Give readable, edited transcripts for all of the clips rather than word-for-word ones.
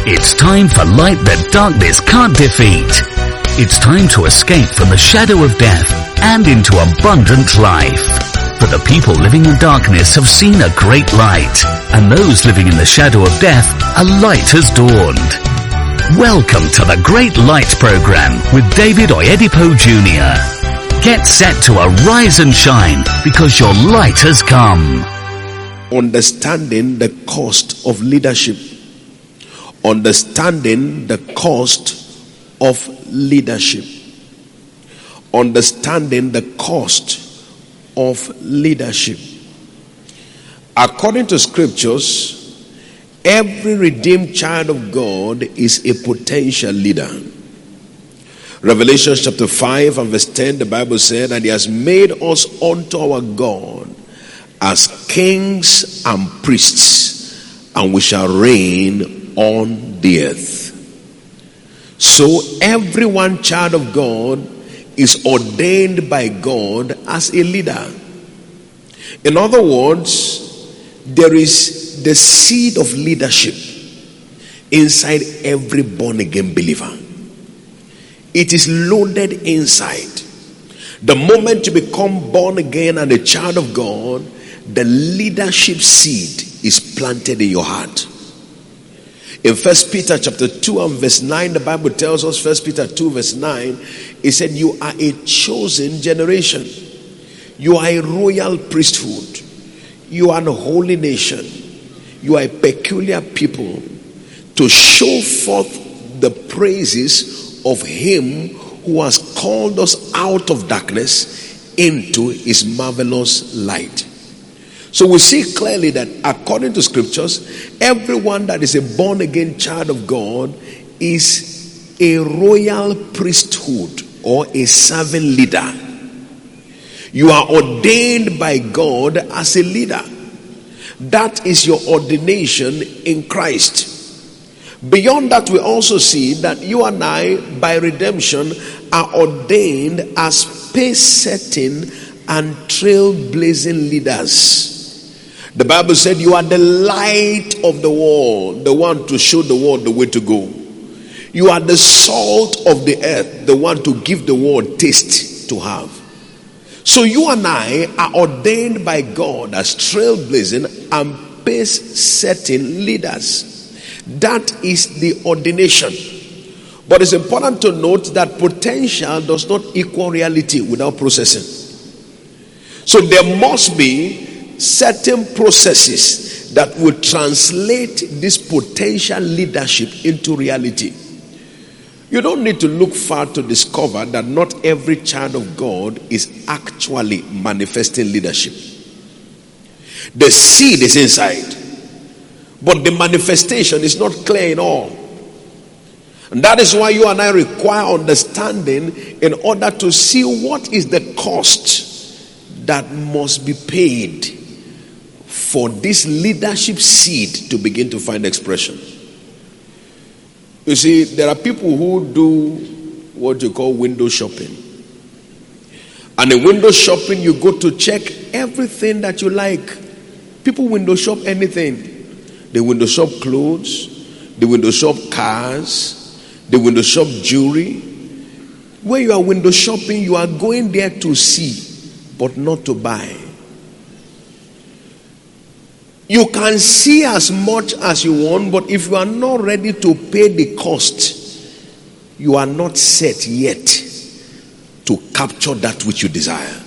It's time for light that darkness can't defeat. It's time to escape from the shadow of death and into abundant life. For the people living in darkness have seen a great light, and those living in the shadow of death, a light has dawned. Welcome to the Great Light Program with David Oyedepo Jr. Get set to arise and shine because your light has come. Understanding the cost of leadership. Understanding the cost of leadership. Understanding the cost of leadership. According to scriptures, every redeemed child of God is a potential leader. Revelation chapter 5 and verse 10, the Bible said, and he has made us unto our God as kings and priests, and we shall reign on the earth. So everyone child of God is ordained by God as a leader. In other words, there is the seed of leadership inside every born again believer. It is loaded inside. The moment you become born again and a child of God, the leadership seed is planted in your heart. In 1 Peter chapter 2 and verse 9, the Bible tells us, 1 Peter 2 verse 9, it said, you are a chosen generation. You are a royal priesthood. You are a holy nation. You are a peculiar people, to show forth the praises of him who has called us out of darkness into his marvelous light. So we see clearly that according to scriptures, everyone that is a born again child of God is a royal priesthood or a servant leader. You are ordained by God as a leader. That is your ordination in Christ. Beyond that, we also see that you and I, by redemption, are ordained as pace-setting and trailblazing leaders. The Bible said you are the light of the world, the one to show the world the way to go. You are the salt of the earth, the one to give the world taste to have. So you and I are ordained by God as trailblazing and pace-setting leaders. That is the ordination. But it's important to note that potential does not equal reality without processing. So there must be certain processes that will translate this potential leadership into reality. You don't need to look far to discover that not every child of God is actually manifesting leadership. The seed is inside, but the manifestation is not clear in all. And that is why you and I require understanding in order to see what is the cost that must be paid for this leadership seed to begin to find expression. You see, there are people who do what you call window shopping. And in window shopping, you go to check everything that you like. People window shop anything. They window shop clothes. They window shop cars. They window shop jewelry. When you are window shopping, you are going there to see, but not to buy. You can see as much as you want, but if you are not ready to pay the cost, you are not set yet to capture that which you desire.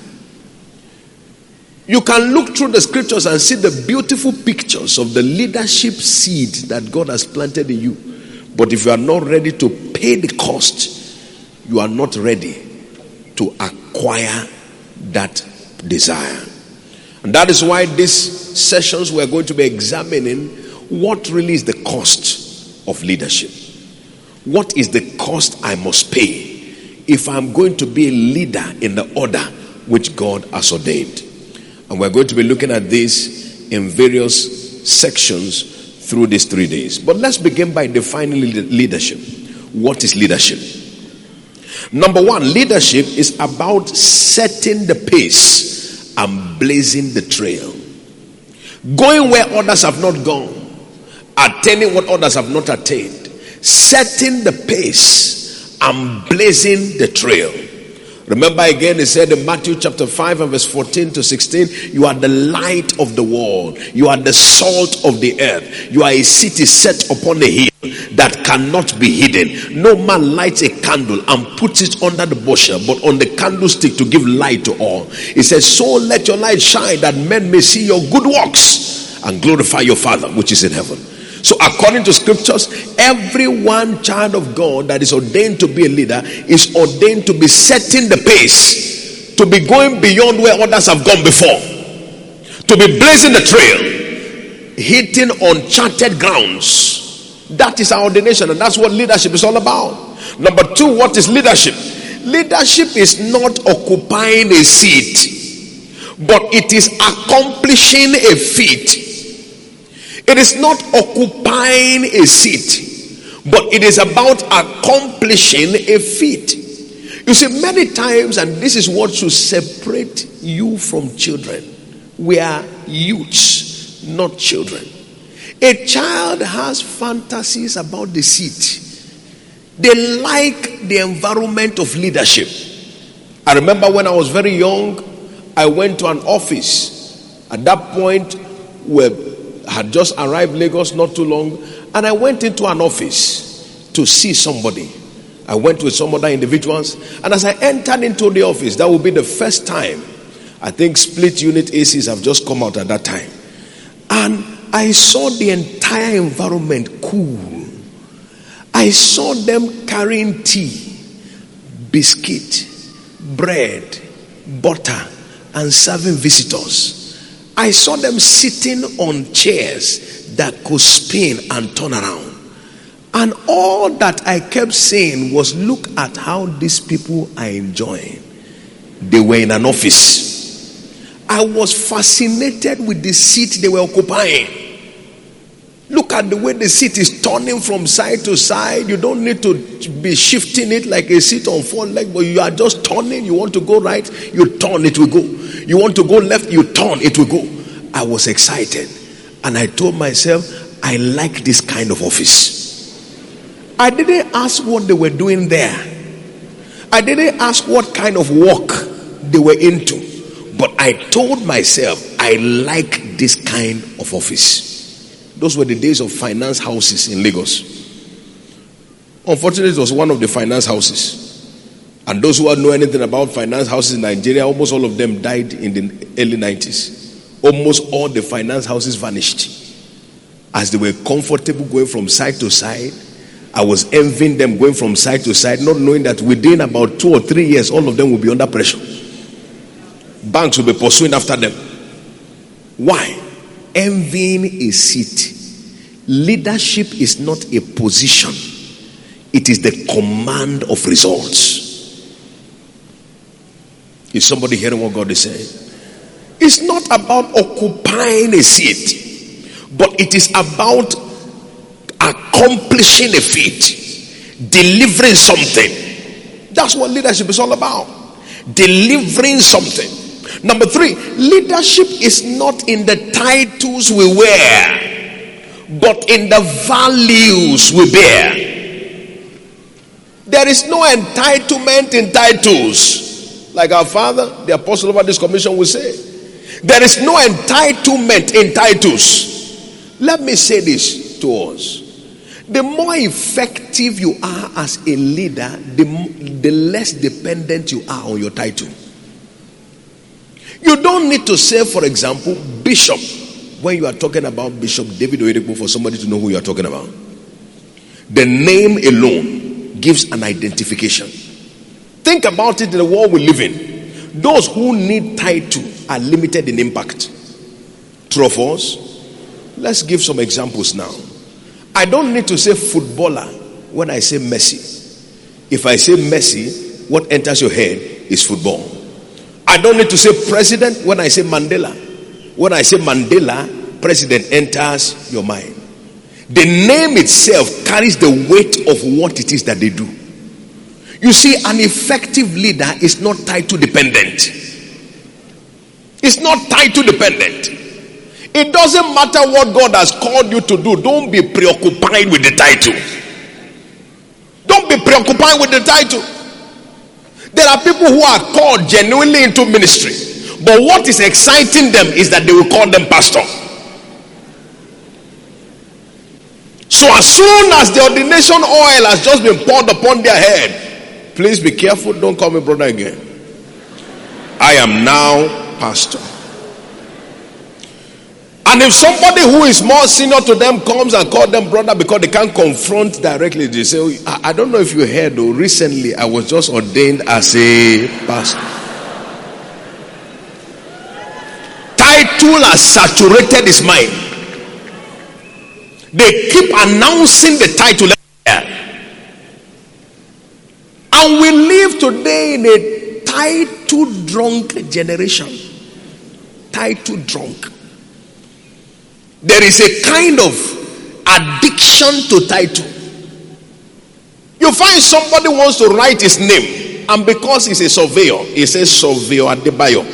You can look through the scriptures and see the beautiful pictures of the leadership seed that God has planted in you. But if you are not ready to pay the cost, you are not ready to acquire that desire. And that is why these sessions we are going to be examining what really is the cost of leadership. What is the cost I must pay if I'm going to be a leader in the order which God has ordained? And we're going to be looking at this in various sections through these 3 days. But let's begin by defining leadership. What is leadership? Number one, leadership is about setting the pace and blazing the trail. Going where others have not gone. Attaining what others have not attained. setting the pace and blazing the trail. Remember again, he said in Matthew chapter 5 and verse 14 to 16, you are the light of the world. You are the salt of the earth. You are a city set upon a hill that cannot be hidden. No man lights a candle and puts it under the bushel, but on the candlestick to give light to all. He says, so let your light shine that men may see your good works and glorify your Father which is in heaven. So according to scriptures, every one child of God that is ordained to be a leader is ordained to be setting the pace, to be going beyond where others have gone before, to be blazing the trail, hitting uncharted grounds. That is our ordination, and that's what leadership is all about. Number two, what is leadership? Leadership is not occupying a seat, but it is accomplishing a feat. It is not occupying a seat, but it is about accomplishing a feat. You see, many times, and this is what should separate you from children, we are youths, not children. A child has fantasies about the seat. They like the environment of leadership. I remember when I was very young, I went to an office. At that point, I had just arrived Lagos not too long, and I went into an office to see somebody. I went with some other individuals, and as I entered into the office, that would be the first time. I think split unit ACs have just come out at that time, and I saw the entire environment cool. I saw them carrying tea, biscuit, bread, butter, and serving visitors. I saw them sitting on chairs that could spin and turn around. And all that I kept saying was, look at how these people are enjoying. They were in an office. I was fascinated with the seat they were occupying. Look at the way the seat is turning from side to side. You don't need to be shifting it like a seat on four legs, but you are just turning. You want to go right, you turn, it will go. You want to go left, you turn, it will go. I was excited, and I told myself, I like this kind of office. I didn't ask what they were doing there. I didn't ask what kind of work they were into, but I told myself, I like this kind of office. Those were the days of finance houses in Lagos. Unfortunately, it was one of the finance houses. And those who know anything about finance houses in Nigeria, almost all of them died in the early 90s. Almost all the finance houses vanished. As they were comfortable going from side to side, I was envying them going from side to side, not knowing that within about 2 or 3 years, all of them will be under pressure. Banks will be pursuing after them. Why? Envying a seat. Leadership is not a position, it is the command of results. Is somebody hearing what God is saying? It's not about occupying a seat, but it is about accomplishing a feat, delivering something. That's what leadership is all about. Delivering something. Number 3, leadership is not in the titles we wear, but in the values we bear. There is no entitlement in titles. Like our father, the apostle over this commission, will say, there is no entitlement in titles. Let me say this to us. The more effective you are as a leader, the less dependent you are on your title. You don't need to say, for example, bishop, when you are talking about Bishop David Oyedepo, for somebody to know who you are talking about. The name alone gives an identification. Think about it in the world we live in. Those who need title are limited in impact. True of us? Let's give some examples now. I don't need to say footballer when I say Messi. If I say Messi, what enters your head is football. I don't need to say president when I say Mandela. When I say Mandela, president enters your mind. The name itself carries the weight of what it is that they do. You see, an effective leader is not title dependent. It's not title dependent. It doesn't matter what God has called you to do. Don't be preoccupied with the title. preoccupied with the title. There are people who are called genuinely into ministry, but what is exciting them is that they will call them pastor. So as soon as the ordination oil has just been poured upon their head, please be careful, don't call me brother again. I am now pastor. And if somebody who is more senior to them comes and calls them brother because they can't confront directly, they say, I don't know if you heard, though, recently I was just ordained as a pastor. Title has saturated his mind. They keep announcing the title. And we live today in a title drunk generation. Title drunk. There is a kind of addiction to title. You find somebody wants to write his name, and because he's a surveyor, he says Surveyor Adebayo.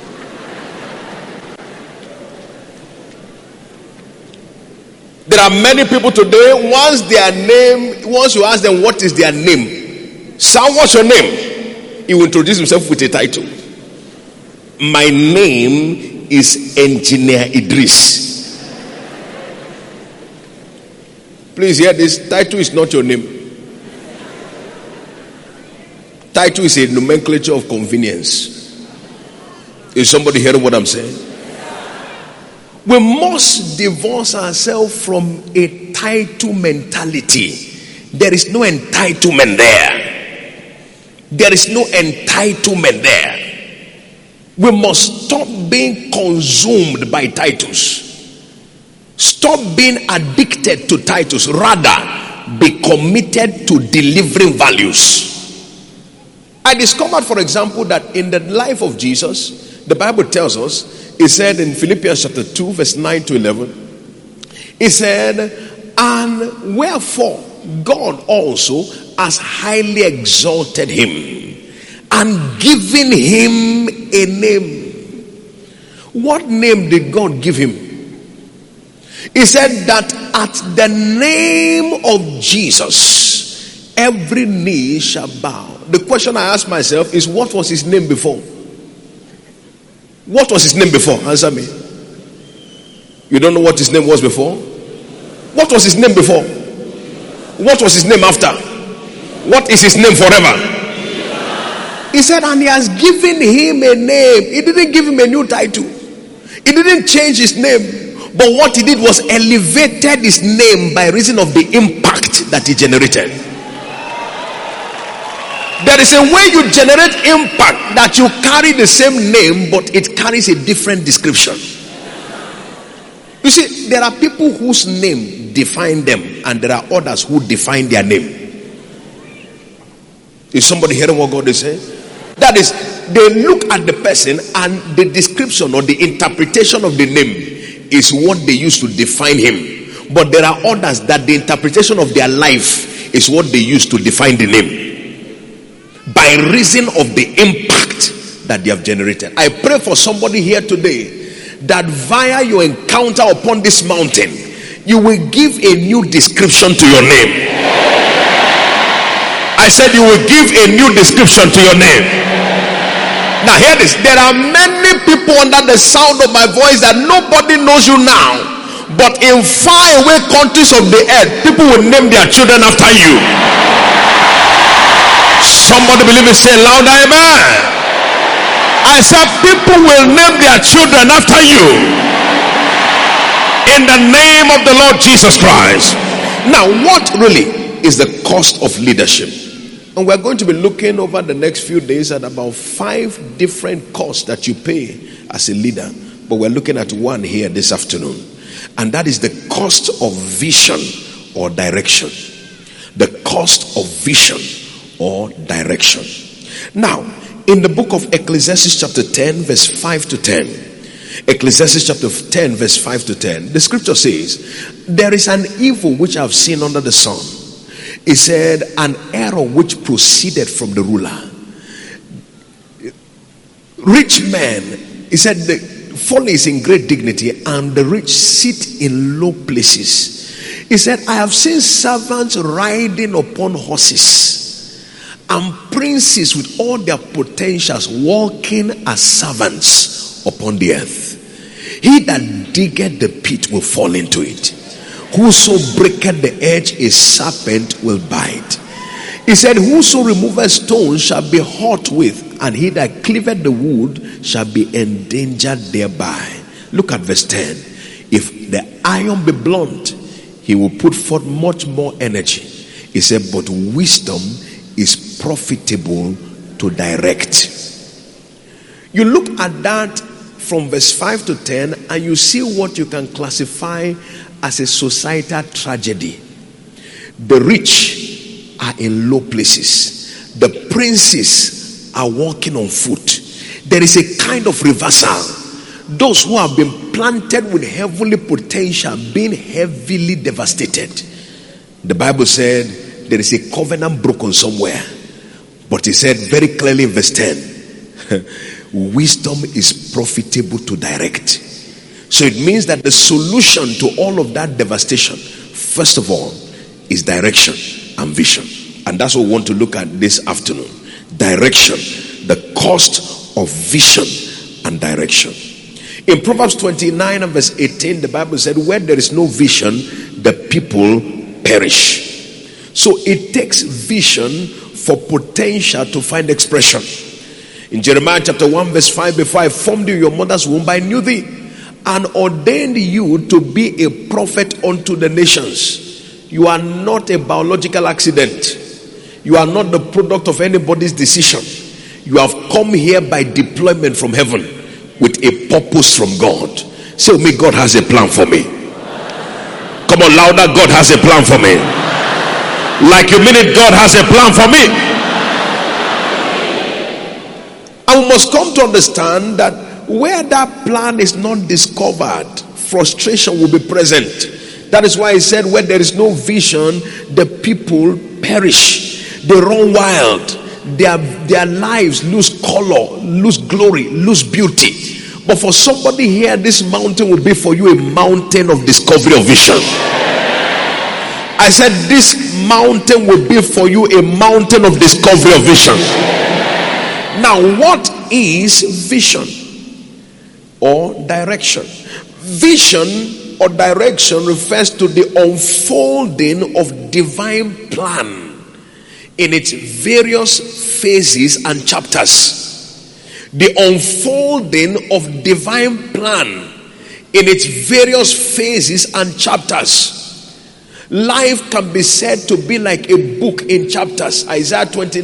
There are many people today, once you ask them what is their name, sir, what's your name? He will introduce himself with a title. My name is Engineer Idris. Please hear this. Title is not your name. Title is a nomenclature of convenience. Is somebody hearing what I'm saying? We must divorce ourselves from a title mentality. There is no entitlement there. There is no entitlement there. We must stop being consumed by titles. Stop being addicted to titles. Rather, be committed to delivering values. I discovered, for example, that in the life of Jesus, the Bible tells us, it said in Philippians chapter 2, verse 9 to 11, it said, and wherefore God also has highly exalted him and given him a name. What name did God give him? He said that at the name of Jesus, every knee shall bow. The question I ask myself is, what was his name before? What was his name before? Answer me. You don't know what his name was before? What was his name before? What was his name after? What is his name forever? He said, and he has given him a name. He didn't give him a new title. He didn't change his name. But what he did was elevated his name by reason of the impact that he generated. There is a way you generate impact that you carry the same name, but it carries a different description. You see, there are people whose name define them, and there are others who define their name. Is somebody hearing what God is saying? That is, they look at the person and the description or the interpretation of the name is what they use to define him. But there are others that the interpretation of their life is what they use to define the name, by reason of the impact that they have generated. I pray for somebody here today that via your encounter upon this mountain, you will give a new description to your name. I said you will give a new description to your name. Now hear this. There are many people under the sound of my voice that nobody knows you now, but in faraway countries of the earth, people will name their children after you. Somebody believe it, say louder, amen. I said people will name their children after you, in the name of the Lord Jesus Christ. Now, what really is the cost of leadership? And we're going to be looking over the next few days at about 5 different costs that you pay as a leader. But we're looking at one here this afternoon. And that is the cost of vision or direction. The cost of vision or direction. Now, in the book of Ecclesiastes chapter 10 verse 5 to 10. Ecclesiastes chapter 10 verse 5 to 10. The scripture says, there is an evil which I have seen under the sun. He said, an error which proceeded from the ruler. Rich men, he said, the folly is in great dignity, and the rich sit in low places. He said, I have seen servants riding upon horses and princes with all their potentials walking as servants upon the earth. He that diggeth the pit will fall into it. Whoso breaketh the edge, a serpent will bite. He said, whoso removeth stones shall be hot with, and he that cleaveth the wood shall be endangered thereby. Look at verse 10. If the iron be blunt, he will put forth much more energy. He said, but wisdom is profitable to direct. You look at that from verse 5 to 10, and you see what you can classify as a societal tragedy. The rich are in low places. The princes are walking on foot. There is a kind of reversal. Those who have been planted with heavenly potential being heavily devastated. The Bible said there is a covenant broken somewhere. But he said very clearly in verse 10, wisdom is profitable to direct. So it means that the solution to all of that devastation, first of all, is direction and vision. And that's what we want to look at this afternoon. Direction, the cost of vision and direction. In Proverbs 29 and verse 18, the Bible said, where there is no vision, the people perish. So it takes vision for potential to find expression. In Jeremiah chapter 1 verse 5, before I formed you in your mother's womb, I knew thee and ordained you to be a prophet unto the nations. You are not a biological accident. You are not the product of anybody's decision. You have come here by deployment from heaven with a purpose from God. Say with me, God has a plan for me. Come on, louder. God has a plan for me. Like you mean it, God has a plan for me. And we must come to understand that where that plan is not discovered, frustration will be present. That is why he said, where there is no vision, the people perish. They run wild. Their lives lose color, lose glory, lose beauty. But for somebody here, this mountain will be for you a mountain of discovery of vision. I said this mountain will be for you a mountain of discovery of vision. Now, what is vision or direction? Vision or direction refers to the unfolding of divine plan in its various phases and chapters. The unfolding of divine plan in its various phases and chapters. Life can be said to be like a book in chapters. Isaiah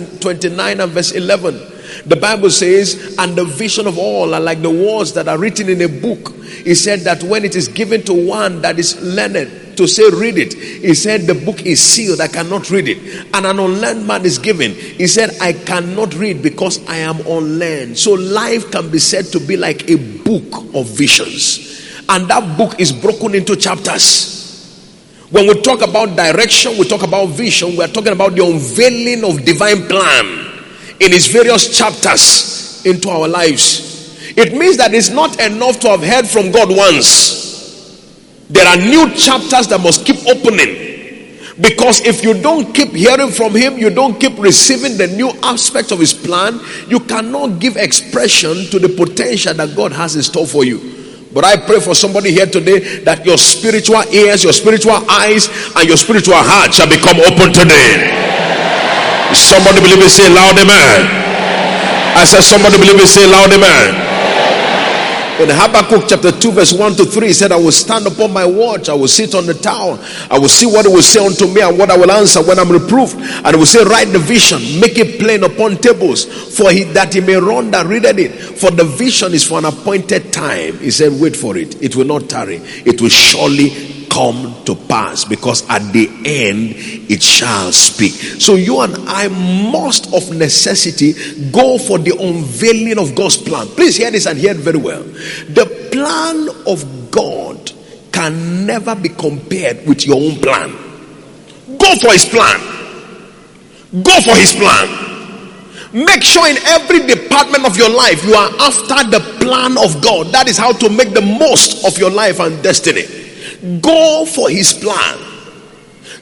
29 and verse 11. The Bible says, and the vision of all are like the words that are written in a book. He said that when it is given to one that is learned to say read it, he said the book is sealed, I cannot read it. And an unlearned man is given. He said, I cannot read because I am unlearned. So life can be said to be like a book of visions. And that book is broken into chapters. When we talk about direction, we talk about vision, we are talking about the unveiling of divine plan in its various chapters into our lives. It means that it's not enough to have heard from God once. There are new chapters that must keep opening. Because if you don't keep hearing from him, you don't keep receiving the new aspect of his plan, you cannot give expression to the potential that God has in store for you. But I pray for somebody here today that your spiritual ears, your spiritual eyes, and your spiritual heart shall become open today. Somebody believe it, say loud amen. I said somebody believe it, say loud amen. In Habakkuk chapter 2 verse 1 to 3, he said, I will stand upon my watch, I will sit on the tower, I will see what it will say unto me and what I will answer when I'm reproved. And it will say, write the vision, make it plain upon tables, for that he may run that readeth it. For the vision is for an appointed time. He said, wait for it, it will not tarry, it will surely come to pass, because at the end it shall speak. So you and I must of necessity go for the unveiling of God's plan. Please hear this and hear it very well. The plan of God can never be compared with your own plan. Go for his plan. Go for his plan. Make sure in every department of your life you are after the plan of God. That is how to make the most of your life and destiny. Go for his plan.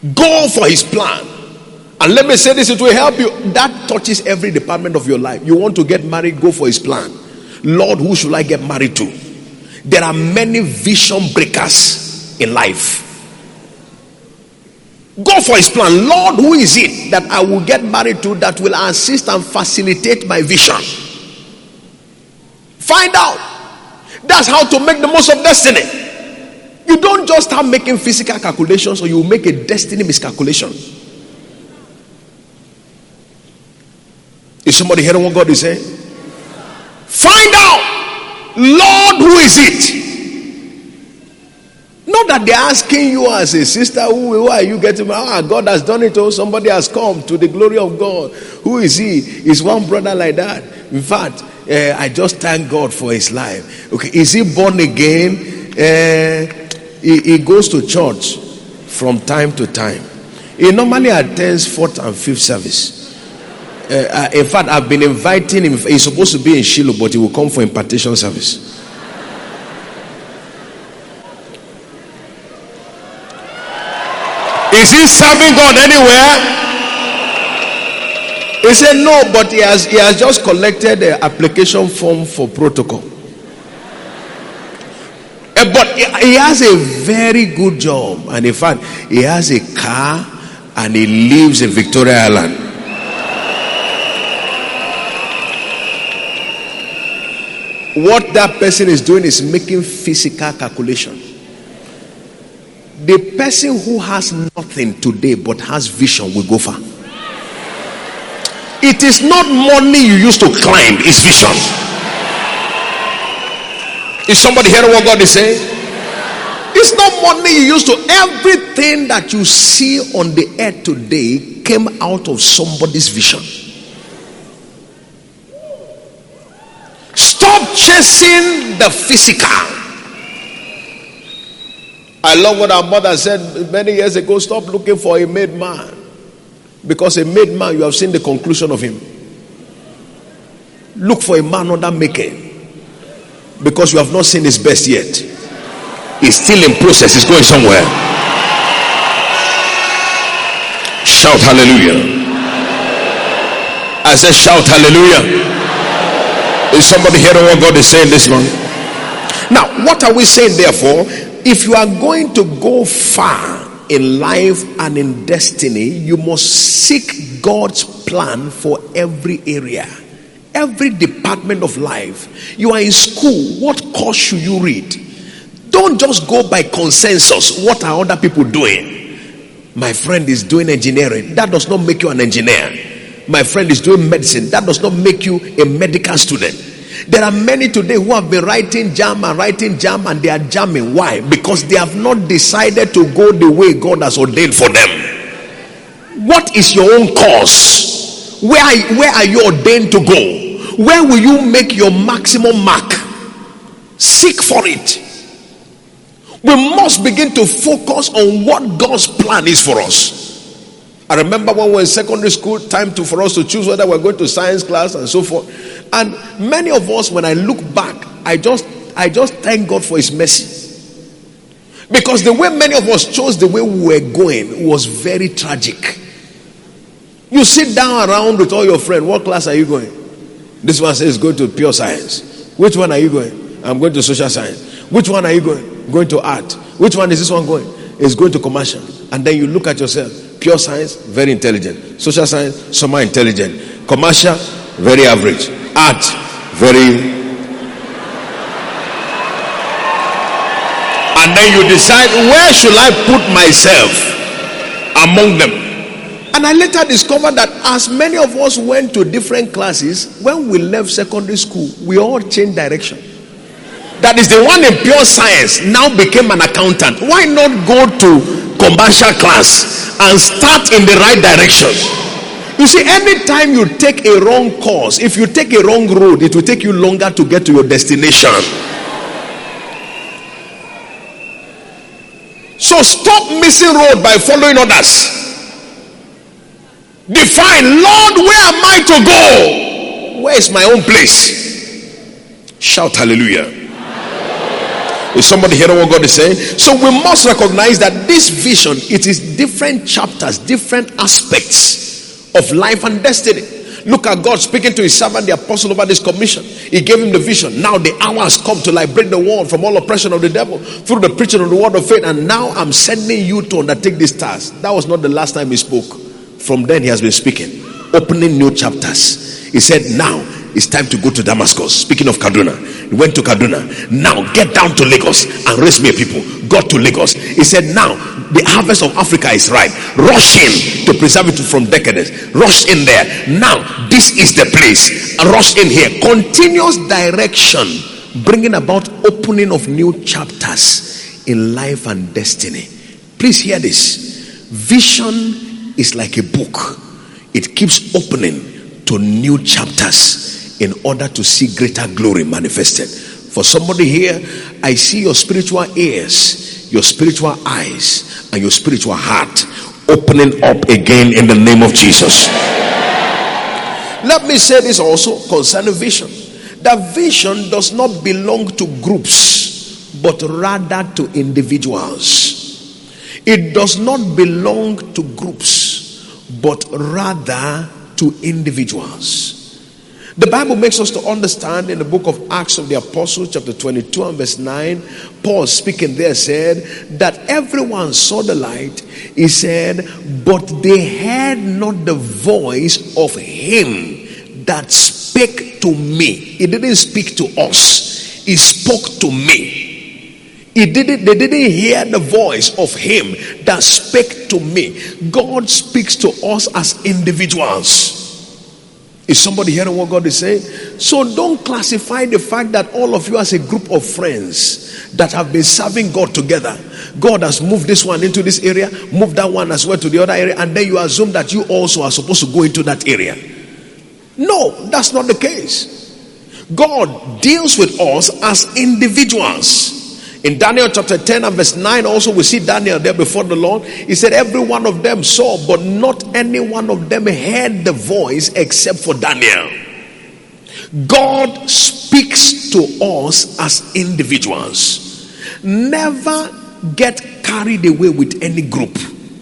Go for his plan. And let me say this, it will help you. That touches every department of your life. You want to get married, go for his plan. Lord, who should I get married to? There are many vision breakers in life. Go for his plan. Lord, who is it that I will get married to that will assist and facilitate my vision? Find out. That's how to make the most of destiny. You don't just start making physical calculations, or you make a destiny miscalculation. Is somebody hearing what God is saying? Find out, Lord, who is it? Not that they're asking you as a sister, who are you getting married? God has done it. Oh, somebody has come to the glory of God. Who is he? Is one brother like that. In fact, I just thank God for his life. Okay, is he born again? He goes to church from time to time. He normally attends 4th and 5th service. In fact, I've been inviting him. He's supposed to be in Shiloh, but he will come for impartation service. Is he serving God anywhere? He said no, but he has just collected the application form for protocol. But he has a very good job, and in fact, he has a car, and he lives in Victoria Island. What that person is doing is making physical calculation. The person who has nothing today but has vision will go far. It is not money you used to climb, it's vision. Is somebody hearing what God is saying? It's not money you used to. Everything that you see on the earth today came out of somebody's vision. Stop chasing the physical. I love what our mother said many years ago. Stop looking for a made man, because a made man, you have seen the conclusion of him. Look for a man under making, because you have not seen his best yet. He's still in process. He's going somewhere. Shout hallelujah. I said shout hallelujah. Is somebody hearing what God is saying this morning? Now, what are we saying therefore? If you are going to go far in life and in destiny, you must seek God's plan for every area, every department of life. You are in school, what course should you read? Don't just go by consensus. What are other people doing? My friend is doing engineering. That does not make you an engineer. My friend is doing medicine. That does not make you a medical student. There are many today who have been writing jam, and they are jamming. Why? Because they have not decided to go the way God has ordained for them. What is your own course? Where are you ordained to go? Where will you make your maximum mark? Seek for it. We must begin to focus on what God's plan is for us. I remember when we were in secondary school, time for us to choose whether we're going to science class and so forth. And many of us, when I look back, I just thank God for his mercy. Because the way many of us chose the way we were going was very tragic. You sit down around with all your friends. What class are you going? This one says going to pure science. Which one are you going? I'm going to social science. Which one are you going? Going to art. Which one is this one going? It's going to commercial. And then you look at yourself. Pure science, very intelligent. Social science, somewhat intelligent. Commercial, very average. Art, very. And then you decide, where should I put myself among them? And I later discovered that as many of us went to different classes, when we left secondary school, we all changed direction. That is, the one in pure science now became an accountant. Why not go to commercial class and start in the right direction? You see, anytime you take a wrong course, if you take a wrong road, it will take you longer to get to your destination. So stop missing road by following others. Define, Lord, where am I to go? Where is my own place? Shout hallelujah. Is somebody hearing what God is saying? So we must recognize that this vision, it is different chapters, different aspects of life and destiny. Look at God speaking to his servant, the apostle, over this commission. He gave him the vision. Now the hour has come to liberate the world from all oppression of the devil through the preaching of the word of faith. And now I'm sending you to undertake this task. That was not the last time he spoke. From then he has been speaking, opening new chapters. He said, now it's time to go to Damascus. Speaking of Kaduna, he went to Kaduna. Now get down to Lagos and raise me a people. Got to Lagos. He said, now the harvest of Africa is ripe. Rush in to preserve it from decadence. Rush in there. Now this is the place. Rush in here. Continuous direction, bringing about opening of new chapters in life and destiny. Please hear this. Vision is like a book. It keeps opening to new chapters in order to see greater glory manifested. For somebody here, I see your spiritual ears, your spiritual eyes, and your spiritual heart opening up again in the name of Jesus. Let me say this also concerning vision. That vision does not belong to groups, but rather to individuals. It does not belong to groups, but rather to individuals. The Bible makes us to understand in the book of Acts of the Apostles, chapter 22 and verse 9, Paul speaking there said that everyone saw the light. He said, but they heard not the voice of him that spake to me. He didn't speak to us. He spoke to me. They didn't hear the voice of him that spake to me. God speaks to us as individuals. Is somebody hearing what God is saying? So don't classify the fact that all of you as a group of friends that have been serving God together. God has moved this one into this area, moved that one as well to the other area, and then you assume that you also are supposed to go into that area. No, that's not the case. God deals with us as individuals. In Daniel chapter 10 and verse 9 also we see Daniel there before the Lord. He said every one of them saw, but not any one of them heard the voice except for Daniel. God speaks to us as individuals. Never get carried away with any group.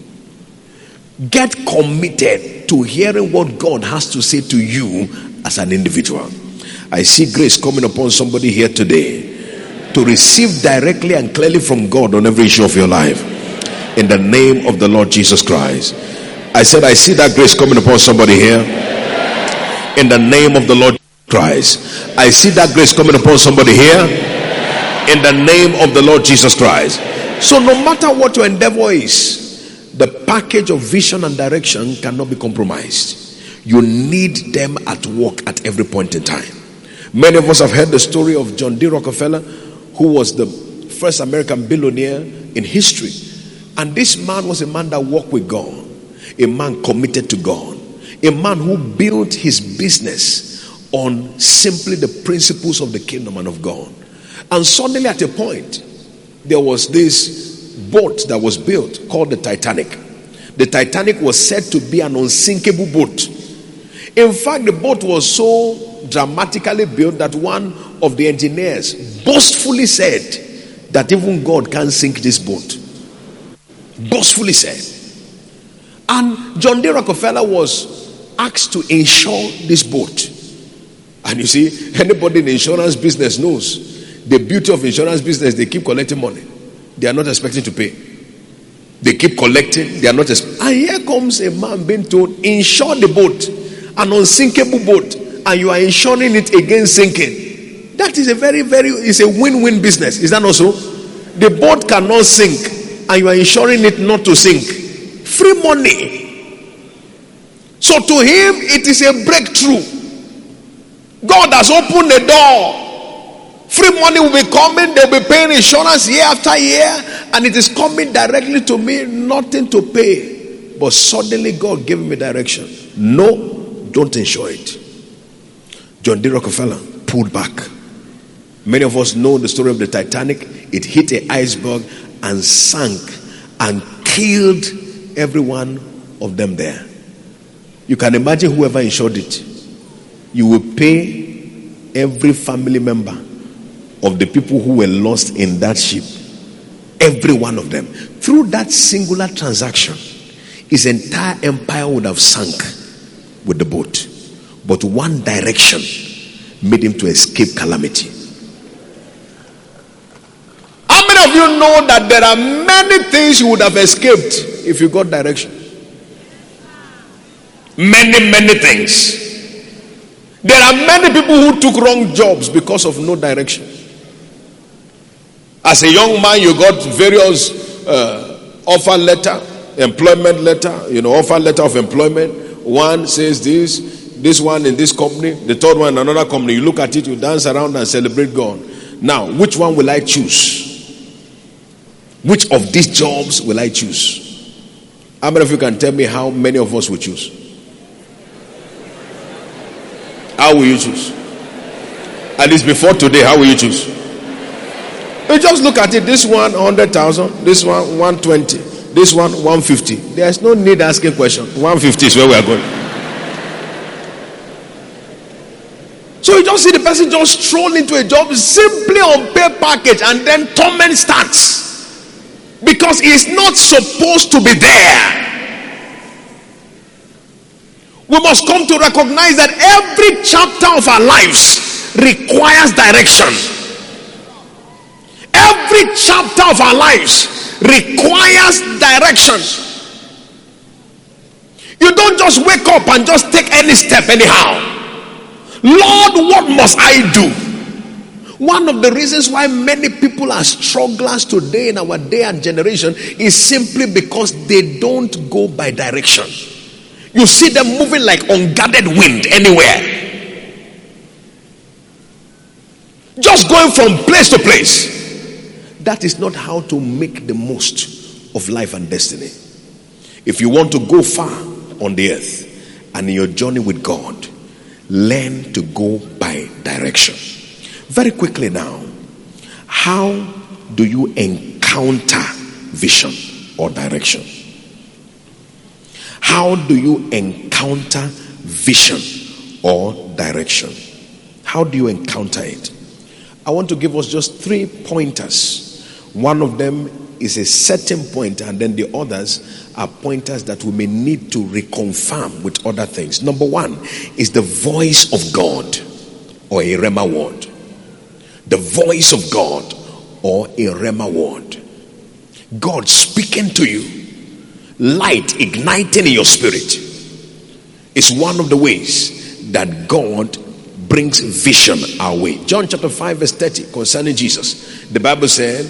Get committed to hearing what God has to say to you as an individual. I see grace coming upon somebody here today to receive directly and clearly from God on every issue of your life, in the name of the Lord Jesus Christ. I said I see that grace coming upon somebody here in the name of the Lord Christ. I see that grace coming upon somebody here in the name of the Lord Jesus Christ. So no matter what your endeavor is, the package of vision and direction cannot be compromised. You need them at work at every point in time. Many of us have heard the story of John D. Rockefeller, who was the first American billionaire in history. And this man was a man that walked with God, a man committed to God, a man who built his business on simply the principles of the kingdom and of God. And suddenly at a point, there was this boat that was built called the Titanic. The Titanic was said to be an unsinkable boat. In fact, the boat was so dramatically built that one of the engineers boastfully said that even God can't sink this boat. Boastfully said. And John D. Rockefeller was asked to insure this boat. And you see, anybody in the insurance business knows the beauty of insurance business. They keep collecting money. They are not expecting to pay. They keep collecting. They are not and here comes a man being told, insure the boat, an unsinkable boat, and you are insuring it against sinking. That is it's a win-win business. Is that not so? The boat cannot sink, and you are insuring it not to sink. Free money. So to him, it is a breakthrough. God has opened the door. Free money will be coming. They'll be paying insurance year after year, and it is coming directly to me, nothing to pay. But suddenly God gave me direction. No, don't insure it. John D. Rockefeller pulled back. Many of us know the story of the Titanic. It hit an iceberg and sank and killed every one of them there. You can imagine whoever insured it. You will pay every family member of the people who were lost in that ship. Every one of them. Through that singular transaction, his entire empire would have sunk with the boat. But one direction made him to escape calamity. How many of you know that there are many things you would have escaped if you got direction? Many things. There are many people who took wrong jobs because of no direction. As a young man, you got various offer letter, employment letter, offer letter of employment. One says this one in this company, the third one in another company. You look at it, you dance around and celebrate God. Now, which one will I choose? Which of these jobs will I choose? How many of you can tell me how many of us will choose? How will you choose? At least before today, how will you choose? You just look at it. This one 100,000, this one 120, this one 150. There's no need asking question. 150 is where we are going. So you just see the person just stroll into a job simply on pay package, and then torment starts because he's not supposed to be there. We must come to recognize that every chapter of our lives requires direction. Every chapter of our lives requires direction. You don't just wake up and just take any step anyhow. Lord, what must I do? One of the reasons why many people are strugglers today in our day and generation is simply because they don't go by direction. You see them moving like unguarded wind anywhere. Just going from place to place. That is not how to make the most of life and destiny. If you want to go far on the earth and in your journey with God, learn to go by direction. Very quickly now, how do you encounter vision or direction? How do you encounter vision or direction? How do you encounter it? I want to give us just 3 pointers. One of them is a certain point, and then the others are pointers that we may need to reconfirm with other things. Number 1 is the voice of God or a Rhema word. The voice of God or a Rhema word. God speaking to you. Light igniting in your spirit is one of the ways that God brings vision our way. John chapter 5 verse 30 concerning Jesus. The Bible said,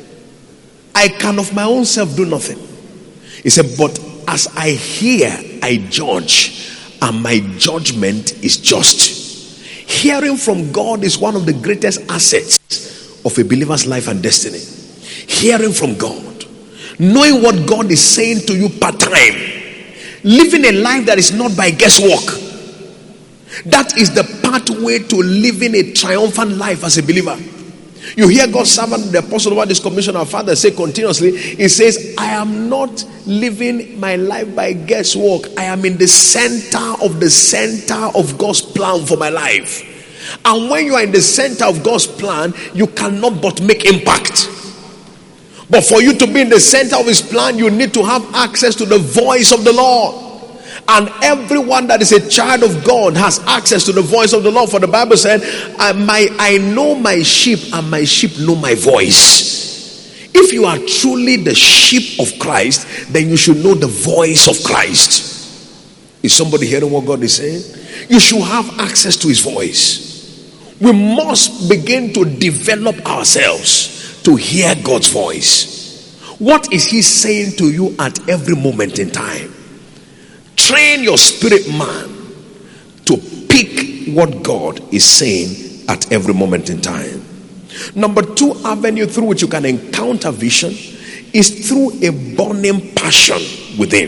I can of my own self do nothing. He said, but as I hear, I judge, and my judgment is just. Hearing from God is one of the greatest assets of a believer's life and destiny. Hearing from God. Knowing what God is saying to you part time. Living a life that is not by guesswork. That is the pathway to living a triumphant life as a believer. You hear God's servant, the apostle over this commission, our Father, say continuously, he says, I am not living my life by guesswork. I am in the center of God's plan for my life. And when you are in the center of God's plan, you cannot but make impact. But for you to be in the center of his plan, you need to have access to the voice of the Lord. And everyone that is a child of God has access to the voice of the Lord. For the Bible said, I know my sheep and my sheep know my voice. If you are truly the sheep of Christ, then you should know the voice of Christ. Is somebody hearing what God is saying? You should have access to his voice. We must begin to develop ourselves to hear God's voice. What is he saying to you at every moment in time? Train your spirit man to pick what God is saying at every moment in time. Number 2 avenue through which you can encounter vision is through a burning passion within.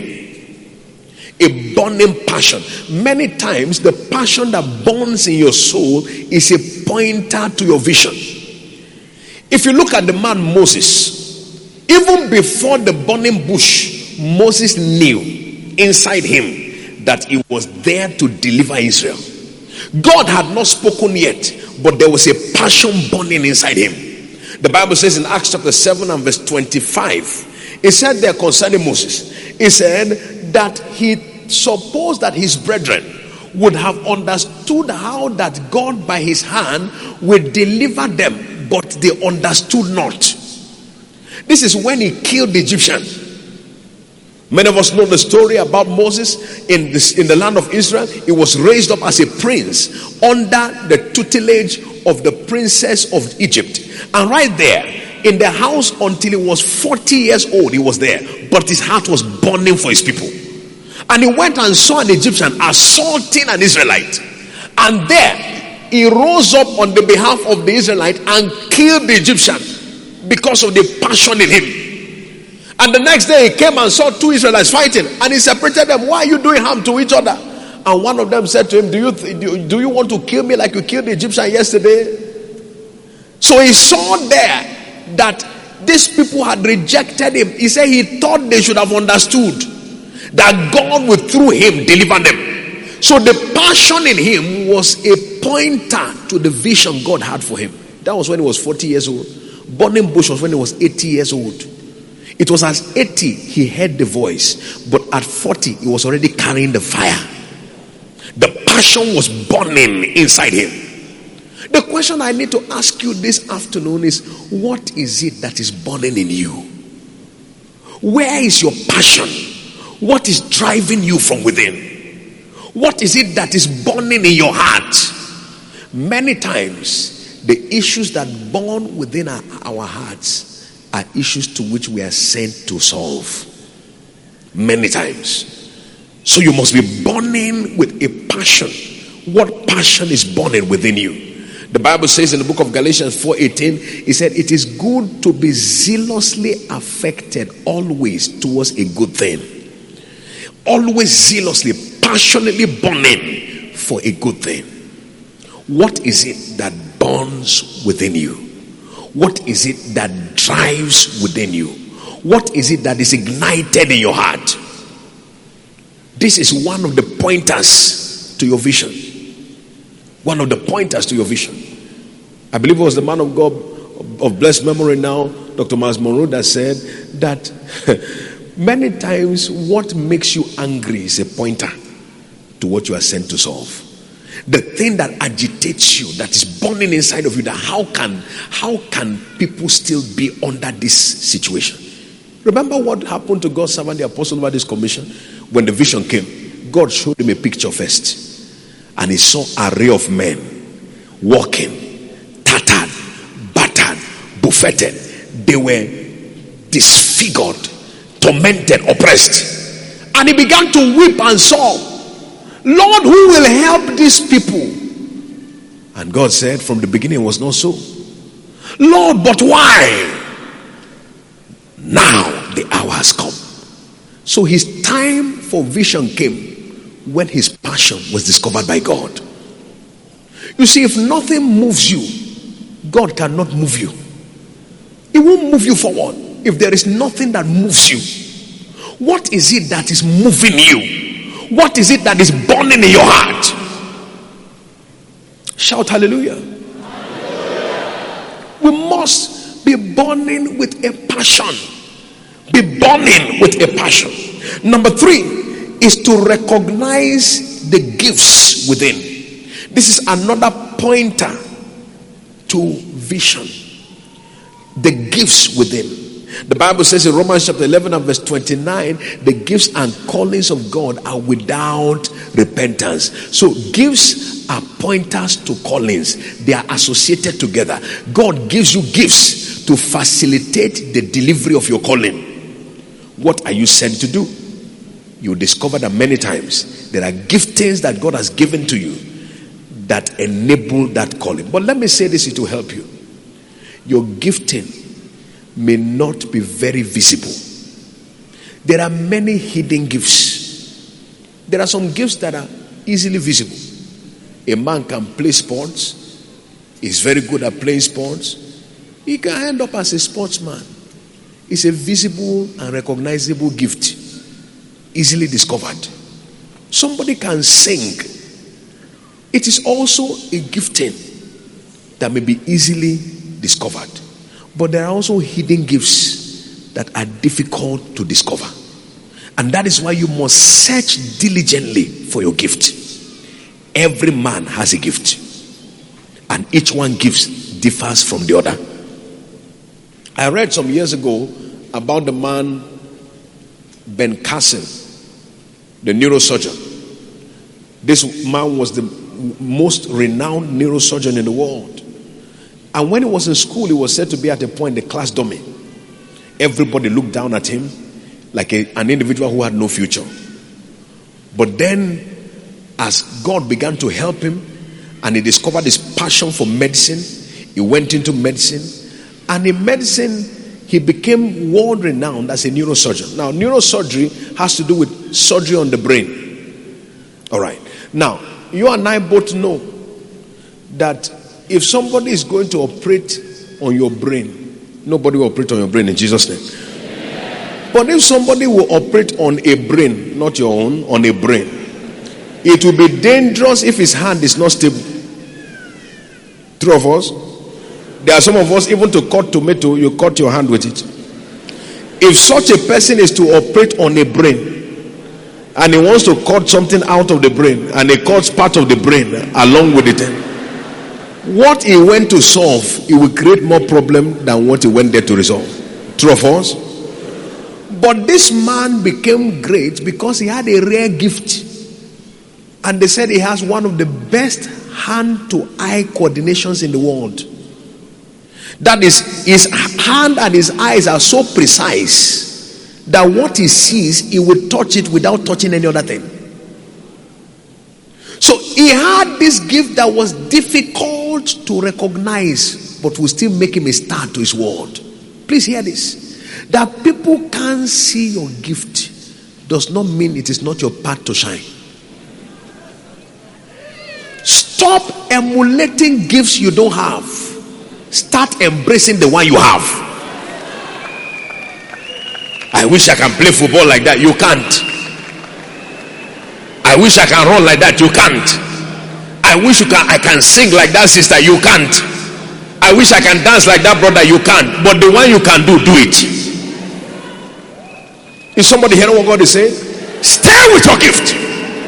A burning passion. Many times the passion that burns in your soul is a pointer to your vision. If you look at the man Moses, even before the burning bush, Moses knew inside him that he was there to deliver Israel. God had not spoken yet, but there was a passion burning inside him. The Bible says in Acts chapter 7 and verse 25, it said there concerning Moses, it said that he supposed that his brethren would have understood how that God by his hand will deliver them, but they understood not. This is when he killed the Egyptian. Many of us know the story about Moses in the land of Israel. He was raised up as a prince under the tutelage of the princess of Egypt. And right there in the house until he was 40 years old, he was there. But his heart was burning for his people. And he went and saw an Egyptian assaulting an Israelite. And there he rose up on the behalf of the Israelite and killed the Egyptian because of the passion in him. And the next day he came and saw two Israelites fighting, and he separated them. Why are you doing harm to each other? And one of them said to him, do you want to kill me like you killed the Egyptian yesterday? So he saw there that these people had rejected him. He said he thought they should have understood that God would through him deliver them. So the passion in him was a pointer to the vision God had for him. That was when he was 40 years old. Burning bush was when he was 80 years old. It was at 80 he heard the voice, but at 40 he was already carrying the fire. The passion was burning inside him. The question I need to ask you this afternoon is, what is it that is burning in you? Where is your passion? What is driving you from within? What is it that is burning in your heart? Many times the issues that burn within our hearts are issues to which we are sent to solve. Many times. So you must be burning with a passion. What passion is burning within you? The Bible says in the book of Galatians 4:18, it said it is good to be zealously affected always towards a good thing. Always zealously, passionately burning for a good thing. What is it that burns within you? What is it that drives within you? What is it that is ignited in your heart? This is one of the pointers to your vision. One of the pointers to your vision. I believe it was the man of God of blessed memory now, Dr. Miles Monroe, that said that many times what makes you angry is a pointer to what you are sent to solve. The thing that agitates you, that is burning inside of you, that how can people still be under this situation? Remember what happened to God's servant, the apostle, over this commission? When the vision came, God showed him a picture first, and he saw an array of men walking, tattered, battered, buffeted. They were disfigured, tormented, oppressed. And he began to weep and sob. Lord, who will help these people? And God said, from the beginning it was not so. Lord, but why? Now the hour has come. So his time for vision came when his passion was discovered by God. You see, if nothing moves you, God cannot move you. He won't move you forward if there is nothing that moves you. What is it that is moving you? What is it that is burning in your heart? Shout hallelujah. Hallelujah. We must be burning with a passion. Be burning with a passion. Number 3 is to recognize the gifts within. This is another pointer to vision. The gifts within. The Bible says in Romans chapter 11 and verse 29, the gifts and callings of God are without repentance. So gifts are pointers to callings. They are associated together. God gives you gifts to facilitate the delivery of your calling. What are you sent to do? You discover that many times there are giftings that God has given to you that enable that calling. But let me say this, it will help you. Your gifting may not be very visible. There are many hidden gifts. There are some gifts that are easily visible. A man can play sports. He's very good at playing sports. He can end up as a sportsman. It's a visible and recognizable gift, easily discovered. Somebody can sing. It is also a gifting. that may be easily discovered. But there are also hidden gifts that are difficult to discover. And that is why you must search diligently for your gift. Every man has a gift, and each one differs from the other. I read some years ago about the man Ben Carson, the neurosurgeon. This man was the most renowned neurosurgeon in the world. And when he was in school, he was said to be at a point the class dummy. Everybody looked down at him like an individual who had no future. But then, as God began to help him and he discovered his passion for medicine, he went into medicine. And in medicine, he became world renowned as a neurosurgeon. Now, neurosurgery has to do with surgery on the brain. All right. Now, you and I both know that if somebody is going to operate on your brain, nobody will operate on your brain in Jesus' name. But if somebody will operate on a brain, not your own, on a brain, it will be dangerous if his hand is not stable. True of us? There are some of us, even to cut tomato, you cut your hand with it. If such a person is to operate on a brain, and he wants to cut something out of the brain, and he cuts part of the brain along with it, what he went to solve, it will create more problem than what he went there to resolve. True of us? But this man became great because he had a rare gift. And they said he has one of the best hand-to-eye coordinations in the world. That is, his hand and his eyes are so precise that what he sees, he will touch it without touching any other thing. So he had this gift that was difficult to recognize, but will still make him a star to his world. Please hear this. That people can't see your gift does not mean it is not your path to shine. Stop emulating gifts you don't have. Start embracing the one you have. I wish I can play football like that. You can't. I wish I can run like that. You can't. I wish I can sing like that, sister. You can't. I wish I can dance like that, brother. You can't. But the one you can do it. Is somebody hearing what God is saying? Stay with your gift.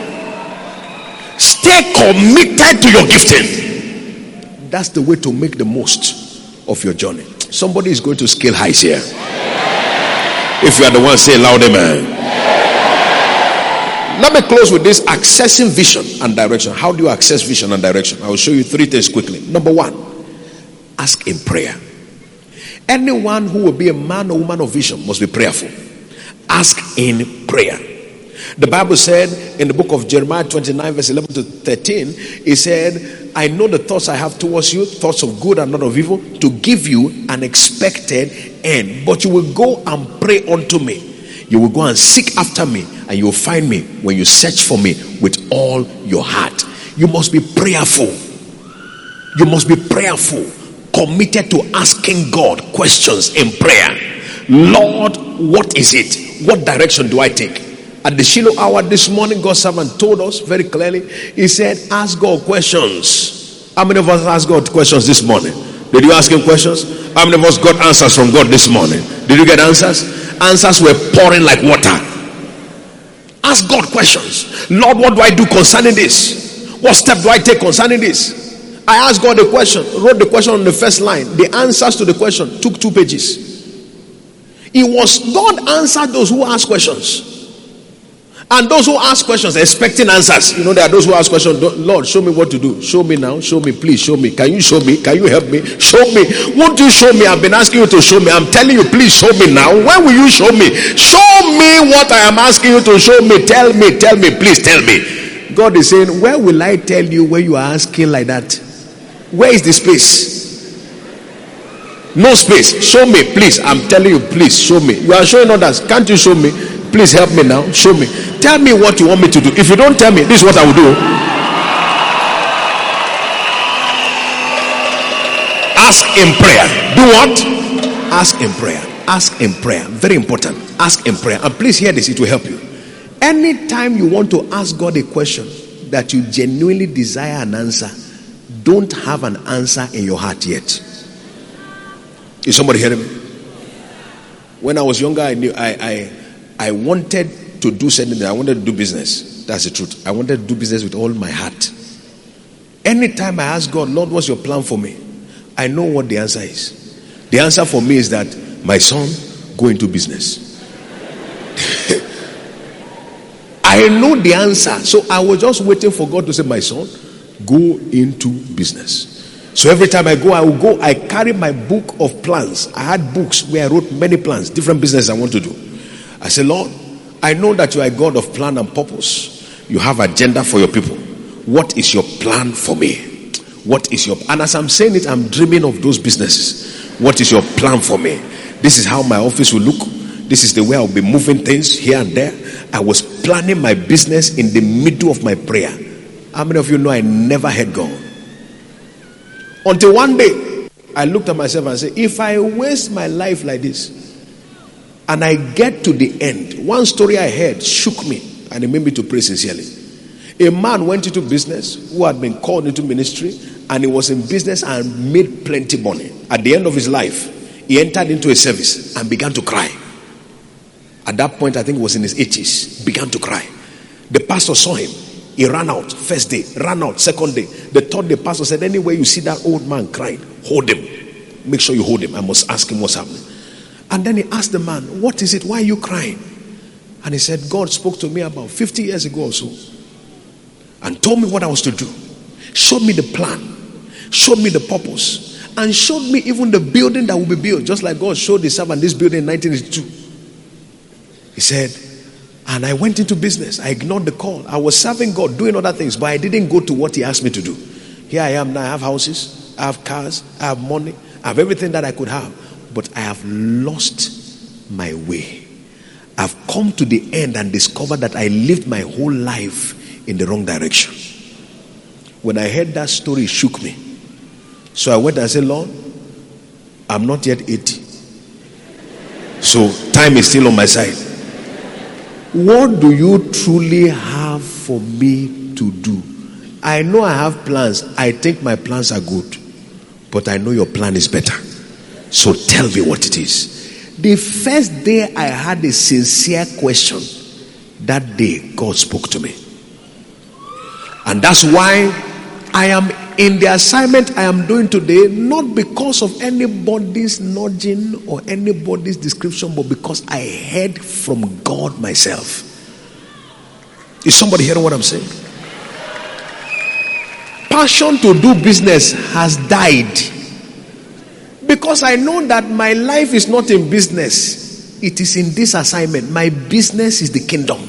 Stay committed to your gifting. That's the way to make the most of your journey. Somebody is going to scale heights here. If you are the one, say loud amen. Let me close with this: accessing vision and direction. How do you access vision and direction? I will show you 3 things quickly. Number 1, ask in prayer. Anyone who will be a man or woman of vision must be prayerful. Ask in prayer. The Bible said in the book of Jeremiah 29 verse 11 to 13, it said, I know the thoughts I have towards you, thoughts of good and not of evil, to give you an expected end. But you will go and pray unto me. You will go and seek after me, and you will find me when you search for me with all your heart. You must be prayerful. You must be prayerful, committed to asking God questions in prayer. Lord, what is it? What direction do I take? At the Shiloh hour this morning, God's servant told us very clearly. He said, ask God questions. How many of us asked God questions this morning? Did you ask him questions? How many of us got answers from God this morning? Did you get answers? Answers were pouring like water. Ask God questions. Lord, what do I do concerning this? What step do I take concerning this? I asked God a question, wrote the question on the first line. The answers to the question took 2 pages. It was God answered those who ask questions. And those who ask questions expecting answers. You know, there are those who ask questions, Lord, show me what to do. Show me now. Show me, please show me. Can you show me? Can you help me? Show me. Won't you show me? I've been asking you to show me. I'm telling you, please show me now. When will you show me? Show me what I am asking you to show me. Tell me, please tell me. God is saying, where will I tell you when you are asking like that? Where is the space? No space. Show me, please. I'm telling you, please show me. You are showing others. Can't you show me? Please help me now. Show me. Tell me what you want me to do. If you don't tell me, this is what I will do. Ask in prayer. Do what? Ask in prayer. Ask in prayer. Very important. Ask in prayer. And please hear this. It will help you. Anytime you want to ask God a question that you genuinely desire an answer, don't have an answer in your heart yet. Is somebody hearing me? When I was younger, I knew I wanted to do something. I wanted to do business. That's the truth. I wanted to do business with all my heart. Anytime I ask God, Lord, what's your plan for me? I know what the answer is. The answer for me is that, my son, go into business. I know the answer. So I was just waiting for God to say, my son, go into business. So every time I will go, I carry my book of plans. I had books where I wrote many plans, different businesses I want to do. I said, Lord, I know that you are a God of plan and purpose. You have agenda for your people. What is your plan for me? What is your... And as I'm saying it, I'm dreaming of those businesses. What is your plan for me? This is how my office will look. This is the way I'll be moving things here and there. I was planning my business in the middle of my prayer. How many of you know I never had God? Until one day, I looked at myself and said, if I waste my life like this, and I get to the end, one story I heard shook me, and it made me to pray sincerely. A man went into business who had been called into ministry, and he was in business and made plenty money. At the end of his life, he entered into a service and began to cry. At that point, I think he was in his 80s, began to cry. The pastor saw him. He ran out first day, ran out second day. The third day, pastor said, anywhere you see that old man crying, hold him. Make sure you hold him. I must ask him what's happening. And then he asked the man, what is it? Why are you crying? And he said, God spoke to me about 50 years ago or so and told me what I was to do. Showed me the plan. Showed me the purpose. And showed me even the building that will be built. Just like God showed the servant this building in 1982. He said, and I went into business. I ignored the call. I was serving God, doing other things, but I didn't go to what he asked me to do. Here I am now. I have houses, I have cars, I have money, I have everything that I could have. But I have lost my way. I've come to the end and discovered that I lived my whole life in the wrong direction. When I heard that story, it shook me. So I went and said, Lord, I'm not yet 80. So time is still on my side. What do you truly have for me to do? I know I have plans. I think my plans are good. But I know your plan is better. So tell me what it is. The first day I had a sincere question, that day God spoke to me. And that's why I am in the assignment I am doing today, not because of anybody's nudging or anybody's description, but because I heard from God myself. Is somebody hearing what I'm saying? Passion to do business has died. Because I know that my life is not in business. It is in this assignment. My business is the kingdom.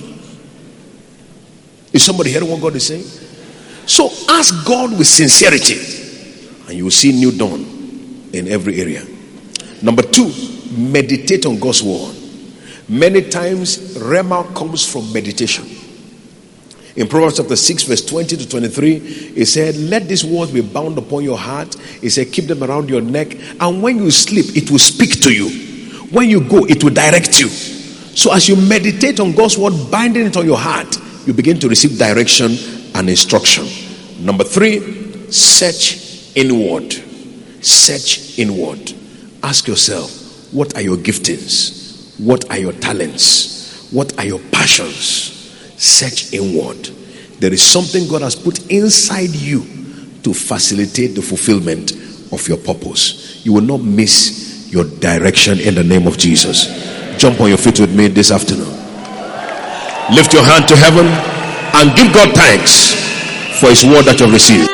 Is somebody hearing what God is saying? So ask God with sincerity, and you will see new dawn in every area. Number 2, meditate on God's word. Many times, rhema comes from meditation. In Proverbs chapter 6, verse 20 to 23, it said, let these words be bound upon your heart. It said, keep them around your neck. And when you sleep, it will speak to you. When you go, it will direct you. So as you meditate on God's word, binding it on your heart, you begin to receive direction and instruction. Number 3, search inward. Search inward. Ask yourself, what are your giftings? What are your talents? What are your passions? Search inward. There is something God has put inside you to facilitate the fulfillment of your purpose. You will not miss your direction in the name of Jesus. Jump on your feet with me this afternoon. Lift your hand to heaven and give God thanks for his word that you have received.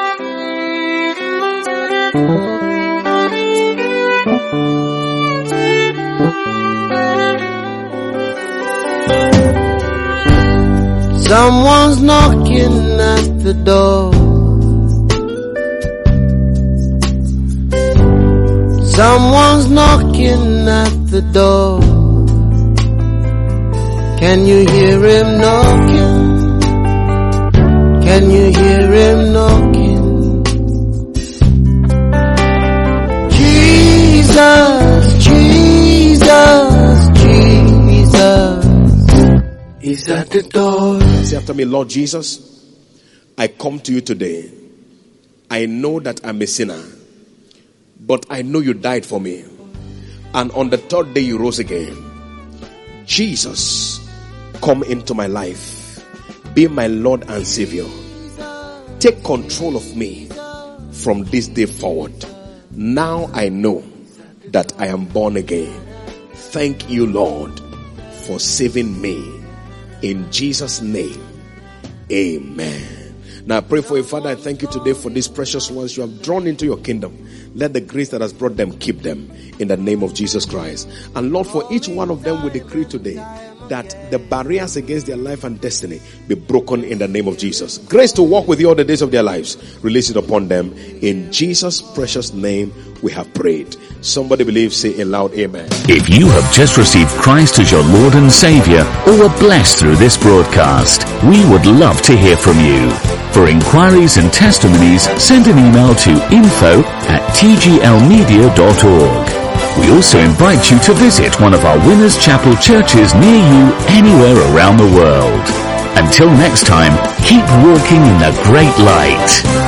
Someone's knocking at the door. Someone's knocking at the door. Can you hear him knocking? Can you hear him knocking? Jesus, Jesus, Jesus is at the door. Say after me, Lord Jesus, I come to you today I know that I'm a sinner, but I know you died for me. And on the third day you rose again. Jesus, come into my life. Be my Lord and Savior. Take control of me from this day forward. Now I know that I am born again. Thank you, Lord, for saving me. In Jesus' name, amen. Now I pray for you, Father. I thank you today for these precious ones you have drawn into your kingdom. Let the grace that has brought them keep them in the name of Jesus Christ. And Lord, for each one of them we decree today that the barriers against their life and destiny be broken in the name of Jesus. Grace to walk with you all the days of their lives, release it upon them. In Jesus' precious name we have prayed. Somebody believe, say a loud amen. If you have just received Christ as your Lord and Savior, or were blessed through this broadcast, we would love to hear from you. For inquiries and testimonies, send an email to info@tglmedia.org. We also invite you to visit one of our Winners Chapel churches near you anywhere around the world. Until next time, keep walking in the great light.